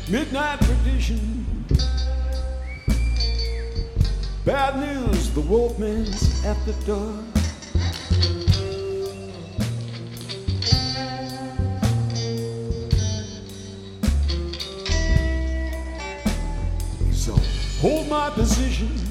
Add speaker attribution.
Speaker 1: Midnight tradition. Bad news, the wolfman's at the door. So hold my position.